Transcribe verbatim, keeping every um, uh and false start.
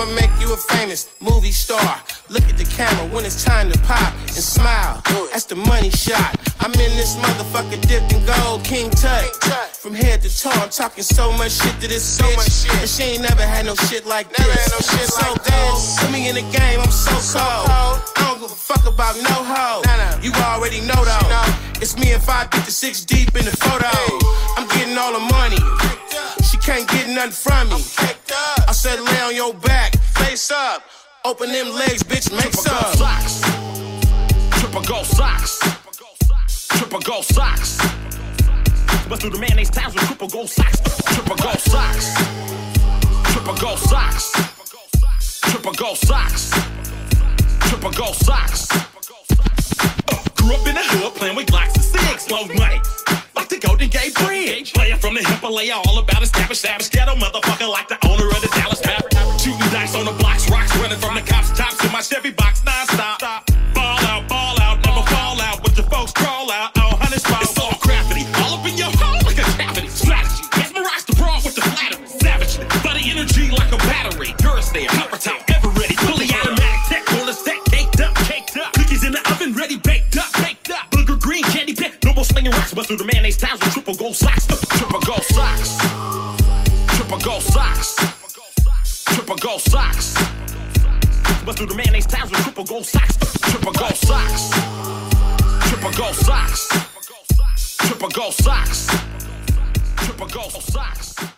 I'ma make you a famous movie star. Look at the camera when it's time to pop and smile. That's the money shot. I'm in this motherfucker dipped in gold, King Tut. From head to toe, I'm talking so much shit to this so bitch. Much shit. And she ain't never had no shit like never this. Had no shit so like cold. This. Put me in the game, I'm so, so cold. cold. I don't give a fuck about no hoe. Nah, nah. You already know though. You know. It's me and five fifty-six deep in the photo. Hey. I'm getting all the money. She can't get nothing from me. I said lay on your back, face up. Open them legs, bitch, make some. Triple gold socks. Triple gold socks. Triple gold socks. Bust through the mayonnaise towels with triple gold socks. Triple gold socks. Triple gold socks. Triple gold socks. Triple gold socks. Uh, grew up in the hood playing with Glocks and six. Slow night. Like the Golden Gate Bridge. Player from the Himalaya, all about a savage, savage ghetto motherfucker like the owner of the Dallas Maverick. Shooting dice on the blocks, rocks running from the cops, tops in my Chevy box, non-stop. Ball out, ball out, never fall out. With your folks crawl out, all hundred spots. It's all crafty, all up in your hole like a cavity. Strategy, mesmerize the brawl with the flattery. Savagely, body energy like a battery. Duracell, copper top, ever ready. Fully automatic tech, on the set, caked up, caked up. Cookies in the oven, ready, baked up, baked up. Booger green, candy pit, no more slinging rocks. Bust through the mayonnaise towels with triple gold socks. Triple gold socks. Triple gold socks. Triple gold socks. Bust through the mayonnaise towels with triple gold socks. Triple gold socks. Triple gold socks. Triple gold socks. Triple gold socks.